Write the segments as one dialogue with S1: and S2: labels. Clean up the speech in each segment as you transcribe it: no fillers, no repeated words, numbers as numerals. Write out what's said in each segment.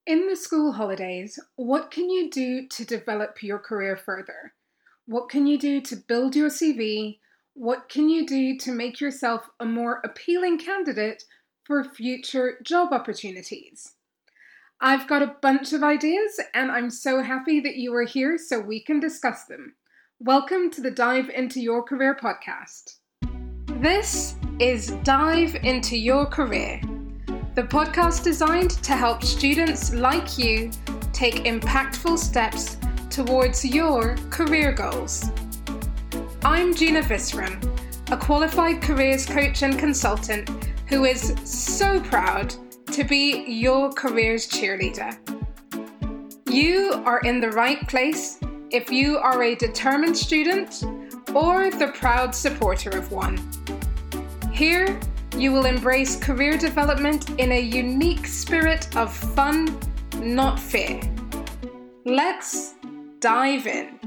S1: In the school holidays, what can you do to develop your career further? What can you do to build your CV? What can you do to make yourself a more appealing candidate for future job opportunities? I've got a bunch of ideas and I'm so happy that you are here so we can discuss them. Welcome to the Dive Into Your Career podcast. This is Dive Into Your Career, the podcast designed to help students like you take impactful steps towards your career goals. I'm Gina Visram, a qualified careers coach and consultant who is so proud to be your careers cheerleader. You are in the right place if you are a determined student or the proud supporter of one. Here, you will embrace career development in a unique spirit of fun, not fear. Let's dive in.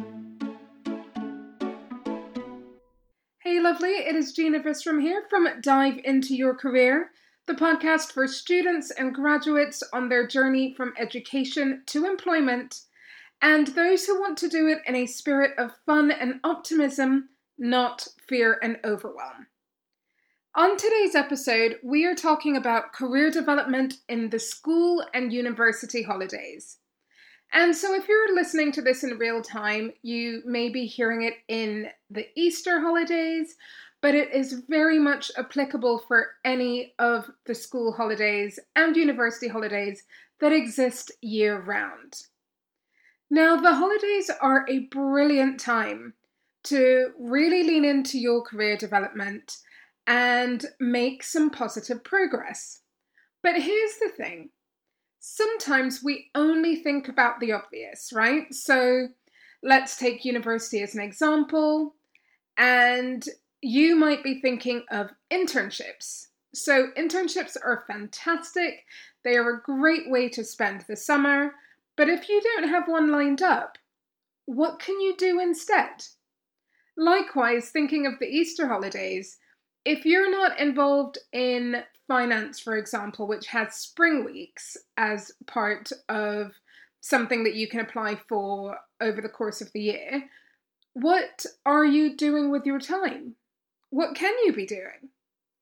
S1: Hey lovely, it is Gina Visram here from Dive Into Your Career, the podcast for students and graduates on their journey from education to employment, and those who want to do it in a spirit of fun and optimism, not fear and overwhelm. On today's episode, we are talking about career development in the school and university holidays. And so if you're listening to this in real time, you may be hearing it in the Easter holidays, but it is very much applicable for any of the school holidays and university holidays that exist year-round. Now, the holidays are a brilliant time to really lean into your career development and make some positive progress. But here's the thing. Sometimes we only think about the obvious, right? So let's take university as an example, and you might be thinking of internships. So internships are fantastic. They are a great way to spend the summer, but if you don't have one lined up, what can you do instead? Likewise, thinking of the Easter holidays, if you're not involved in finance, for example, which has spring weeks as part of something that you can apply for over the course of the year, what are you doing with your time? What can you be doing?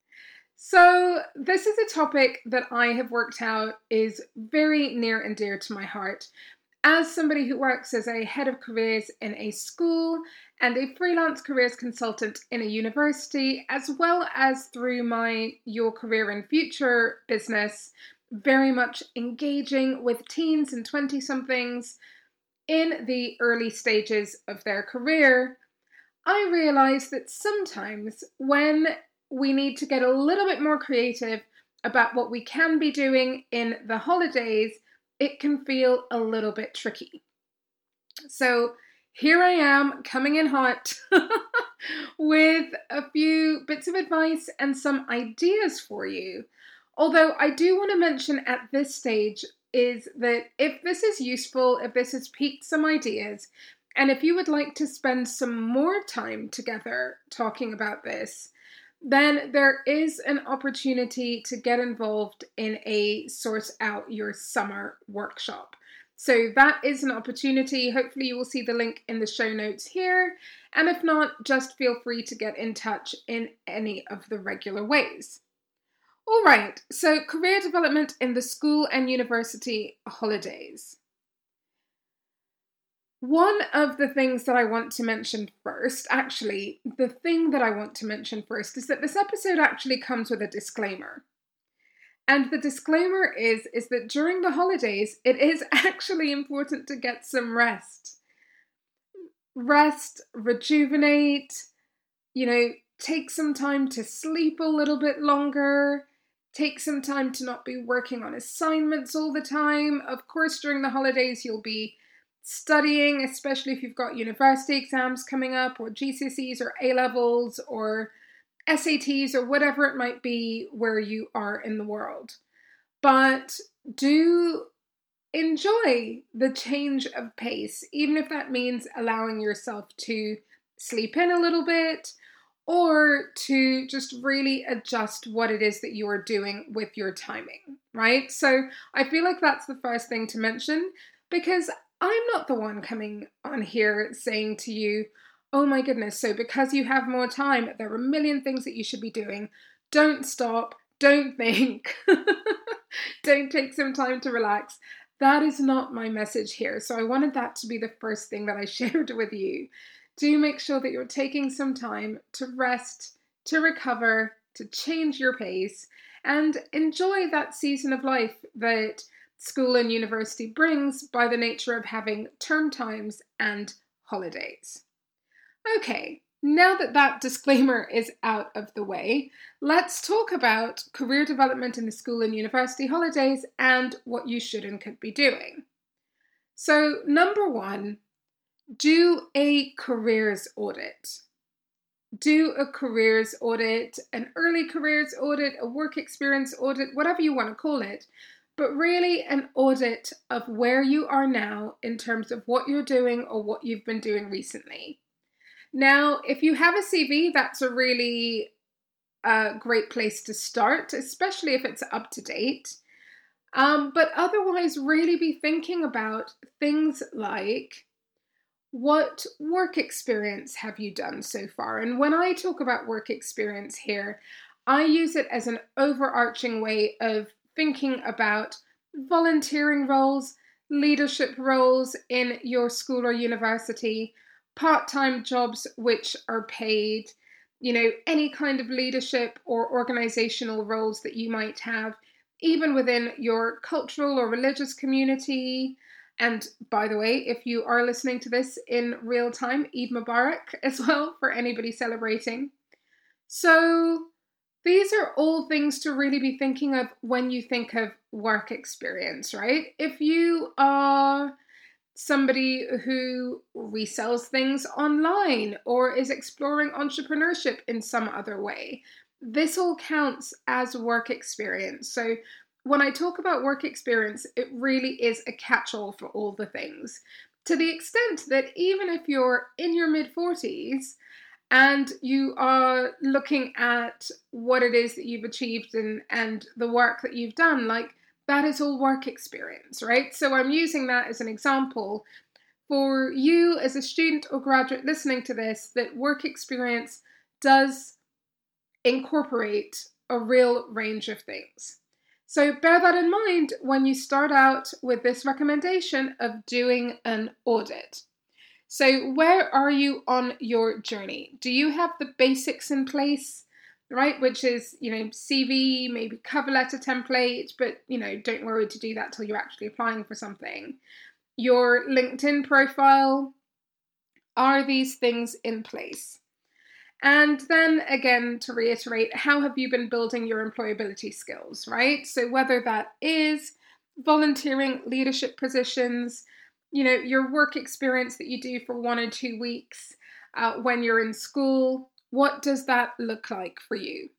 S1: So this is a topic that I have worked out is very near and dear to my heart. As somebody who works as a head of careers in a school and a freelance careers consultant in a university, as well as through my Your Career in Future business, very much engaging with teens and 20-somethings in the early stages of their career, I realize that sometimes when we need to get a little bit more creative about what we can be doing in the holidays, it can feel a little bit tricky. So here I am coming in hot with a few bits of advice and some ideas for you. Although I do want to mention at this stage is that if this is useful, if this has piqued some ideas, and if you would like to spend some more time together talking about this, then there is an opportunity to get involved in a Source Out Your Summer workshop. So that is an opportunity. Hopefully you will see the link in the show notes here. And if not, just feel free to get in touch in any of the regular ways. All right, so career development in the school and university holidays. One of the things that I want to mention first, actually, the thing that I want to mention first is that this episode actually comes with a disclaimer. And the disclaimer is that during the holidays, it is actually important to get some rest. Rest, rejuvenate, take some time to sleep a little bit longer, take some time to not be working on assignments all the time. Of course, during the holidays, you'll be studying, especially if you've got university exams coming up, or GCSEs, or A-levels, or SATs, or whatever it might be where you are in the world. But do enjoy the change of pace, even if that means allowing yourself to sleep in a little bit, or to just really adjust what it is that you are doing with your timing, right? So I feel like that's the first thing to mention, because I'm not the one coming on here saying to you, oh my goodness, so because you have more time, there are a million things that you should be doing. Don't stop, don't think, don't take some time to relax. That is not my message here. So I wanted that to be the first thing that I shared with you. Do make sure that you're taking some time to rest, to recover, to change your pace, and enjoy that season of life that school and university brings by the nature of having term times and holidays. Okay, now that that disclaimer is out of the way, let's talk about career development in the school and university holidays and what you should and could be doing. So, number one, do a careers audit. Do a careers audit, an early careers audit, a work experience audit, whatever you want to call it, but really an audit of where you are now in terms of what you're doing or what you've been doing recently. Now, if you have a CV, that's a really great place to start, especially if it's up to date. But otherwise, really be thinking about things like, what work experience have you done so far? And when I talk about work experience here, I use it as an overarching way of thinking about volunteering roles, leadership roles in your school or university, part-time jobs which are paid, any kind of leadership or organizational roles that you might have, even within your cultural or religious community. And by the way, if you are listening to this in real time, Eid Mubarak as well for anybody celebrating. So these are all things to really be thinking of when you think of work experience, right? If you are somebody who resells things online or is exploring entrepreneurship in some other way, this all counts as work experience. So when I talk about work experience, it really is a catch-all for all the things, to the extent that even if you're in your mid-40s and you are looking at what it is that you've achieved and the work that you've done, like, that is all work experience, right? So I'm using that as an example for you as a student or graduate listening to this, that work experience does incorporate a real range of things. So bear that in mind when you start out with this recommendation of doing an audit. So where are you on your journey? Do you have the basics in place? Right, which is, CV, maybe cover letter template, but, don't worry to do that till you're actually applying for something. Your LinkedIn profile, are these things in place? And then again, to reiterate, how have you been building your employability skills, right? So whether that is volunteering, leadership positions, your work experience that you do for 1 or 2 weeks when you're in school, what does that look like for you?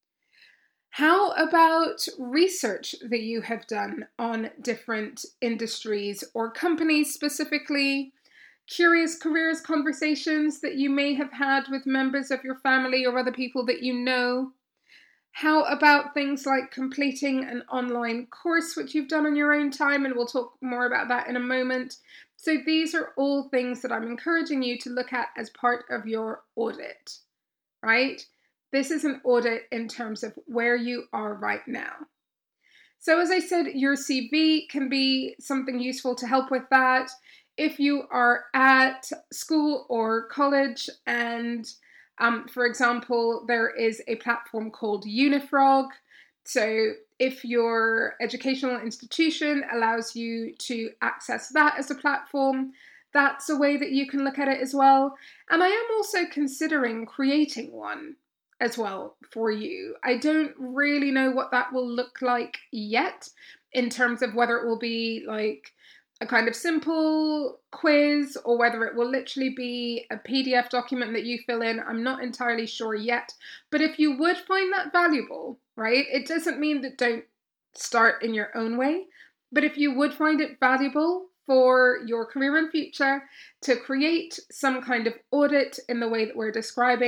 S1: How about research that you have done on different industries or companies specifically? Curious careers conversations that you may have had with members of your family or other people that you know? How about things like completing an online course which you've done on your own time? And we'll talk more about that in a moment. So these are all things that I'm encouraging you to look at as part of your audit. Right? This is an audit in terms of where you are right now. So as I said, your CV can be something useful to help with that. If you are at school or college and, for example, there is a platform called Unifrog. So if your educational institution allows you to access that as a platform, that's a way that you can look at it as well. And I am also considering creating one as well for you. I don't really know what that will look like yet in terms of whether it will be like a kind of simple quiz or whether it will literally be a PDF document that you fill in. I'm not entirely sure yet. But if you would find that valuable, right, it doesn't mean that don't start in your own way. But if you would find it valuable for your career and future to create some kind of audit in the way that we're describing,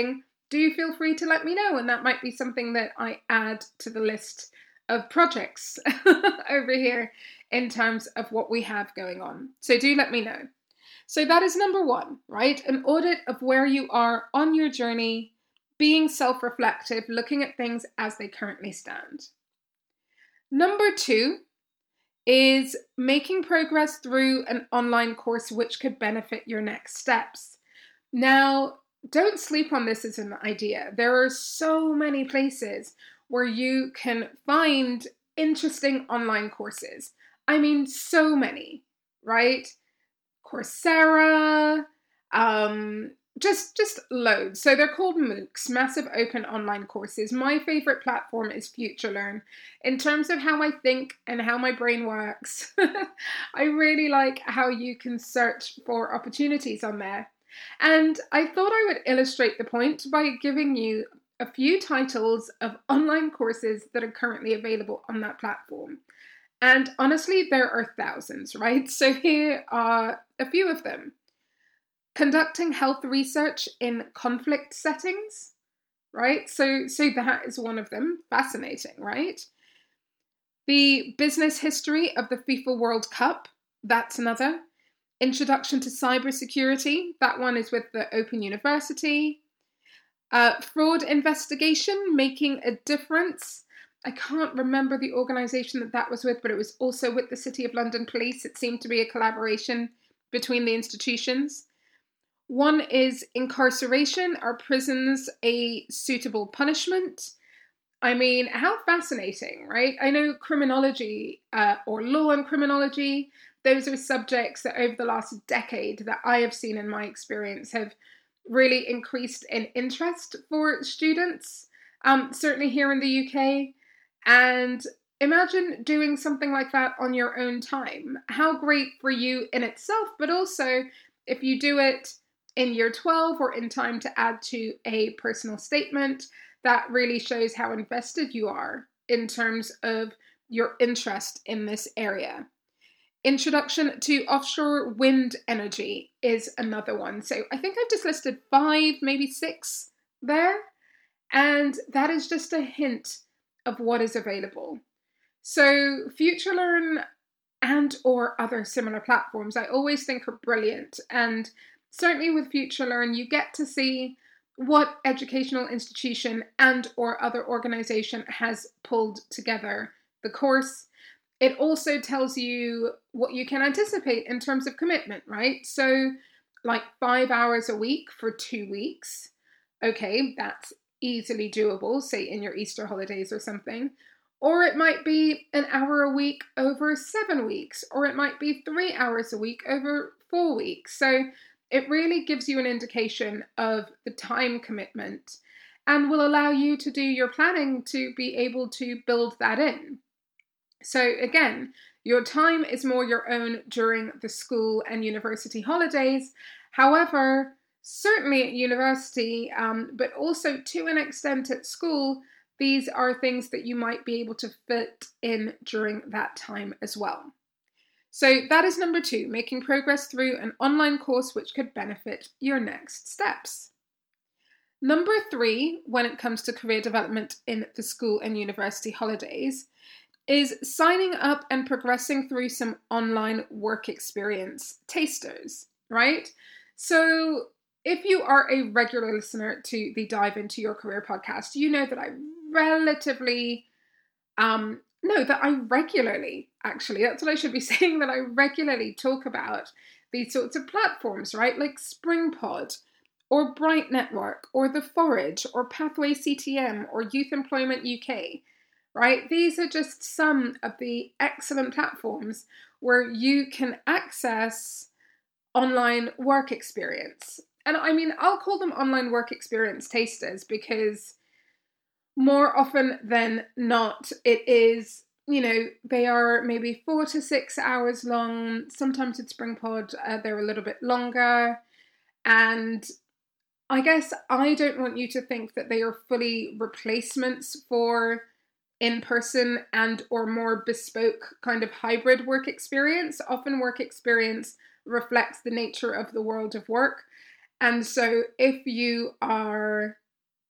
S1: do feel free to let me know, and that might be something that I add to the list of projects over here in terms of what we have going on. So do let me know. So that is number one, right? An audit of where you are on your journey, being self-reflective, looking at things as they currently stand. Number two is making progress through an online course which could benefit your next steps. Now, don't sleep on this as an idea. There are so many places where you can find interesting online courses. I mean, so many, right? Coursera, just loads. So they're called MOOCs, Massive Open Online Courses. My favorite platform is FutureLearn. In terms of how I think and how my brain works, I really like how you can search for opportunities on there. And I thought I would illustrate the point by giving you a few titles of online courses that are currently available on that platform. And honestly, there are thousands, right? So here are a few of them. Conducting health research in conflict settings, right? So that is one of them. Fascinating, right? The business history of the FIFA World Cup, that's another. Introduction to cybersecurity, that one is with the Open University. Fraud investigation, making a difference. I can't remember the organisation that was with, but it was also with the City of London Police. It seemed to be a collaboration between the institutions. One is incarceration. Are prisons a suitable punishment? I mean, how fascinating, right? I know criminology or law and criminology, those are subjects that over the last decade that I have seen in my experience have really increased in interest for students, certainly here in the UK. And imagine doing something like that on your own time. How great for you in itself, but also if you do it in year 12 or in time to add to a personal statement, that really shows how invested you are in terms of your interest in this area. Introduction to offshore wind energy is another one. So I think I've just listed 5, maybe 6 there. And that is just a hint of what is available. So FutureLearn and or other similar platforms, I always think are brilliant. And certainly with FutureLearn, you get to see what educational institution and or other organization has pulled together the course. It also tells you what you can anticipate in terms of commitment, right? So like 5 hours a week for 2 weeks. Okay, that's easily doable, say in your Easter holidays or something. Or it might be an hour a week over 7 weeks, or it might be 3 hours a week over 4 weeks. So it really gives you an indication of the time commitment and will allow you to do your planning to be able to build that in. So again, your time is more your own during the school and university holidays. However, certainly at university, but also to an extent at school, these are things that you might be able to fit in during that time as well. So that is number 2, making progress through an online course which could benefit your next steps. Number 3, when it comes to career development in the school and university holidays, is signing up and progressing through some online work experience tasters, right? So if you are a regular listener to the Dive Into Your Career podcast, you know that I regularly, actually, that's what I should be saying, that I regularly talk about these sorts of platforms, right? Like SpringPod, or Bright Network, or The Forage, or Pathway CTM, or Youth Employment UK, right? These are just some of the excellent platforms where you can access online work experience. And I mean, I'll call them online work experience tasters because more often than not, it is, they are maybe 4 to 6 hours long. Sometimes at SpringPod, they're a little bit longer. And I guess I don't want you to think that they are fully replacements for in-person and or more bespoke kind of hybrid work experience. Often work experience reflects the nature of the world of work. And so if you are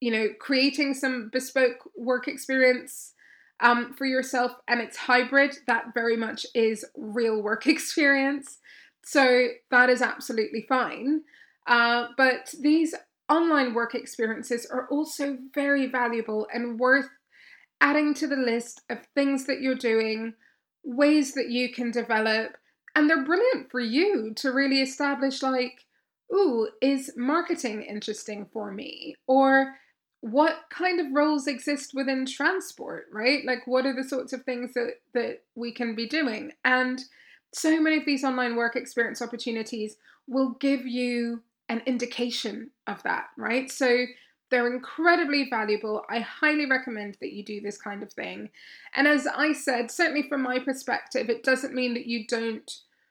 S1: creating some bespoke work experience for yourself, and it's hybrid, that very much is real work experience. So that is absolutely fine. But these online work experiences are also very valuable and worth adding to the list of things that you're doing, ways that you can develop, and they're brilliant for you to really establish, like, ooh, is marketing interesting for me? Or what kind of roles exist within transport, right? Like, what are the sorts of things that we can be doing? And so many of these online work experience opportunities will give you an indication of that, right? So they're incredibly valuable. I highly recommend that you do this kind of thing. And as I said, certainly from my perspective, it doesn't mean that you don't,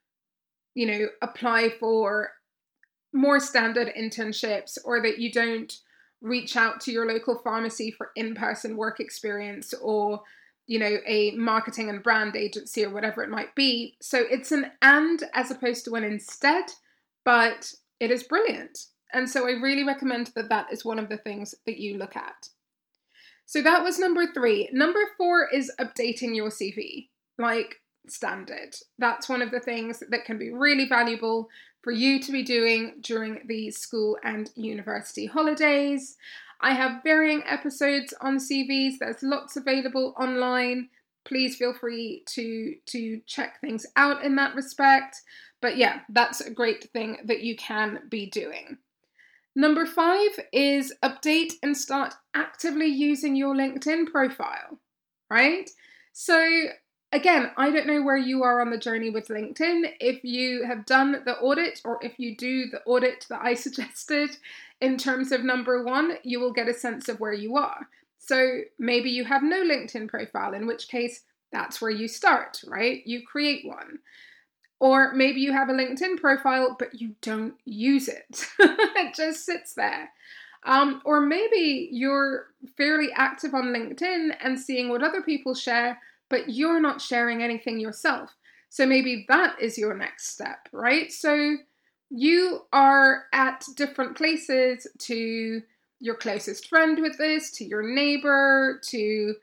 S1: apply for more standard internships, or that you don't reach out to your local pharmacy for in-person work experience, or a marketing and brand agency, or whatever it might be. So it's an and as opposed to an instead, but it is brilliant. And so I really recommend that that is one of the things that you look at. So that was number 3. Number 4 is updating your CV, like standard. That's one of the things that can be really valuable for you to be doing during the school and university holidays. I have varying episodes on CVs. There's lots available online. Please feel free to check things out in that respect. But yeah, that's a great thing that you can be doing. Number 5 is update and start actively using your LinkedIn profile, right? So again, I don't know where you are on the journey with LinkedIn. If you have done the audit, or if you do the audit that I suggested in terms of number 1, you will get a sense of where you are. So maybe you have no LinkedIn profile, in which case that's where you start, right? You create one. Or maybe you have a LinkedIn profile, but you don't use it. It just sits there. Or maybe you're fairly active on LinkedIn and seeing what other people share, but you're not sharing anything yourself. So maybe that is your next step, right? So you are at different places, to your closest friend with this, to your neighbor, to,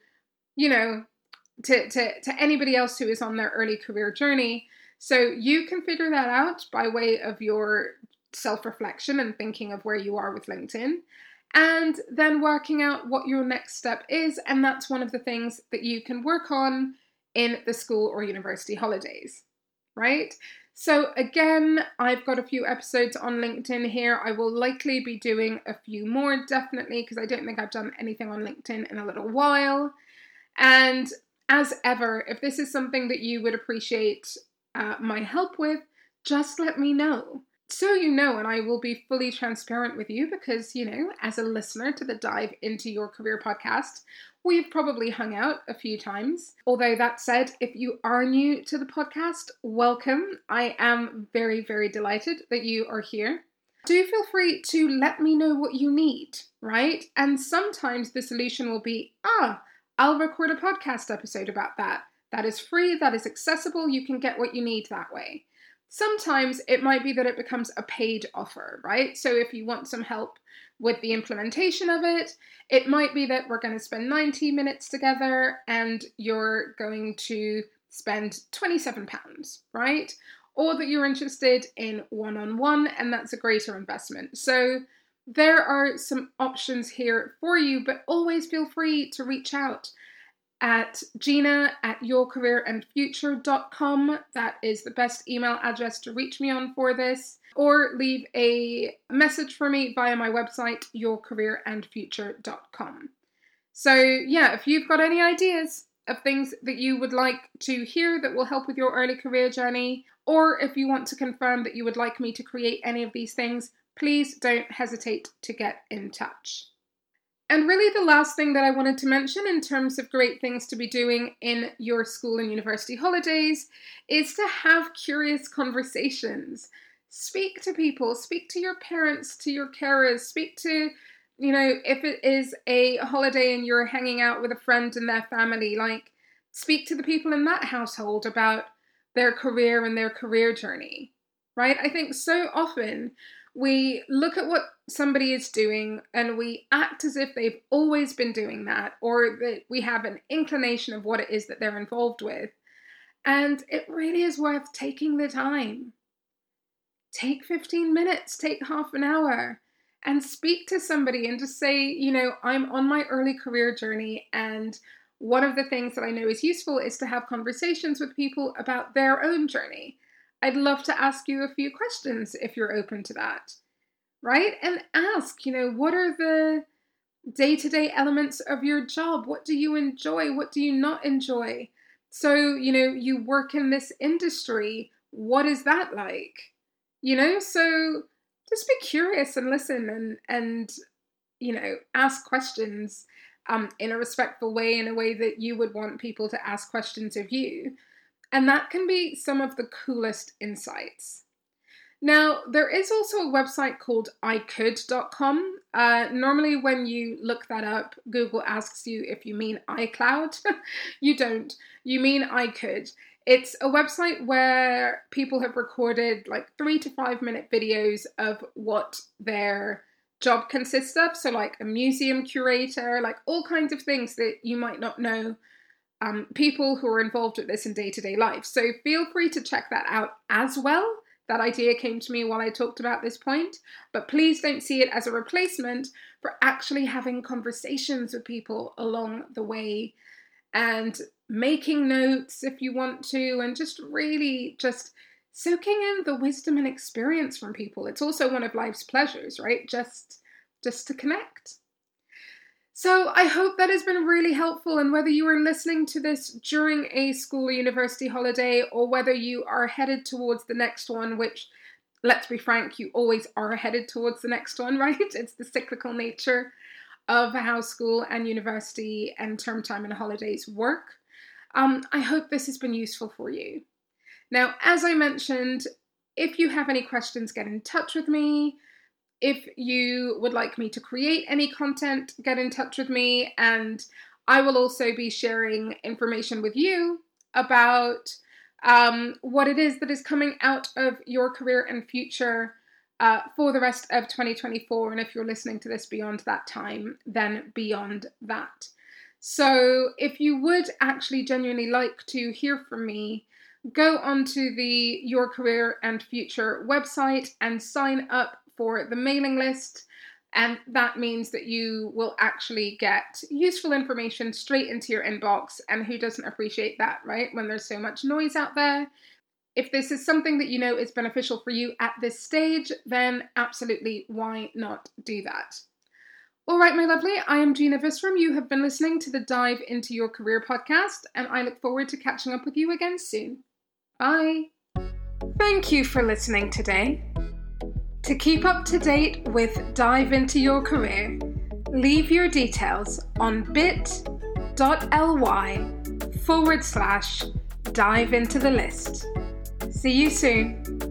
S1: to anybody else who is on their early career journey. So you can figure that out by way of your self-reflection and thinking of where you are with LinkedIn, and then working out what your next step is. And that's one of the things that you can work on in the school or university holidays, right? So again, I've got a few episodes on LinkedIn here. I will likely be doing a few more, definitely, because I don't think I've done anything on LinkedIn in a little while. And as ever, if this is something that you would appreciate my help with, just let me know. So and I will be fully transparent with you, because, as a listener to the Dive Into Your Career podcast, we've probably hung out a few times. Although that said, if you are new to the podcast, welcome. I am very, very delighted that you are here. Do feel free to let me know what you need, right? And sometimes the solution will be, I'll record a podcast episode about that. That is free, that is accessible, you can get what you need that way. Sometimes it might be that it becomes a paid offer, right? So if you want some help with the implementation of it, it might be that we're going to spend 90 minutes together and you're going to spend £27, right? Or that you're interested in one-on-one, and that's a greater investment. So there are some options here for you, but always feel free to reach out at gina@yourcareerandfuture.com. That is the best email address to reach me on for this. Or leave a message for me via my website, yourcareerandfuture.com. So yeah, if you've got any ideas of things that you would like to hear that will help with your early career journey, or if you want to confirm that you would like me to create any of these things, please don't hesitate to get in touch. And really the last thing that I wanted to mention in terms of great things to be doing in your school and university holidays is to have curious conversations. Speak to people, speak to your parents, to your carers, speak to, if it is a holiday and you're hanging out with a friend and their family, like speak to the people in that household about their career and their career journey, right? I think so often We look at what somebody is doing and we act as if they've always been doing that, or that we have an inclination of what it is that they're involved with. And it really is worth taking the time. Take 15 minutes, take half an hour, and speak to somebody and just say, I'm on my early career journey, and one of the things that I know is useful is to have conversations with people about their own journey. I'd love to ask you a few questions if you're open to that, right? And ask, what are the day-to-day elements of your job? What do you enjoy? What do you not enjoy? So, you work in this industry. What is that like? So just be curious and listen and ask questions in a respectful way, in a way that you would want people to ask questions of you. And that can be some of the coolest insights. Now, there is also a website called iCould.com. Normally when you look that up, Google asks you if you mean iCloud. You don't. You mean iCould. It's a website where people have recorded like 3 to 5 minute videos of what their job consists of. So like a museum curator, like all kinds of things that you might not know. People who are involved with this in day-to-day life. So feel free to check that out as well. That idea came to me while I talked about this point, but please don't see it as a replacement for actually having conversations with people along the way and making notes if you want to, and just really just soaking in the wisdom and experience from people. It's also one of life's pleasures, right? Just to connect. So I hope that has been really helpful, and whether you are listening to this during a school or university holiday, or whether you are headed towards the next one, which, let's be frank, you always are headed towards the next one, right? It's the cyclical nature of how school and university and term time and holidays work. I hope this has been useful for you. Now, as I mentioned, if you have any questions, get in touch with me. If you would like me to create any content, get in touch with me, and I will also be sharing information with you about what it is that is coming out of your career and future for the rest of 2024. And if you're listening to this beyond that time, then beyond that. So if you would actually genuinely like to hear from me, go onto the Your Career and Future website and sign up for the mailing list, and that means that you will actually get useful information straight into your inbox, and who doesn't appreciate that, right? When there's so much noise out there. If this is something that you know is beneficial for you at this stage, then absolutely, why not do that? All right, my lovely, I am Gina Visram. You have been listening to the Dive Into Your Career podcast, and I look forward to catching up with you again soon. Bye. Thank you for listening today. To keep up to date with Dive Into Your Career, leave your details on bit.ly/dive into the list. See you soon.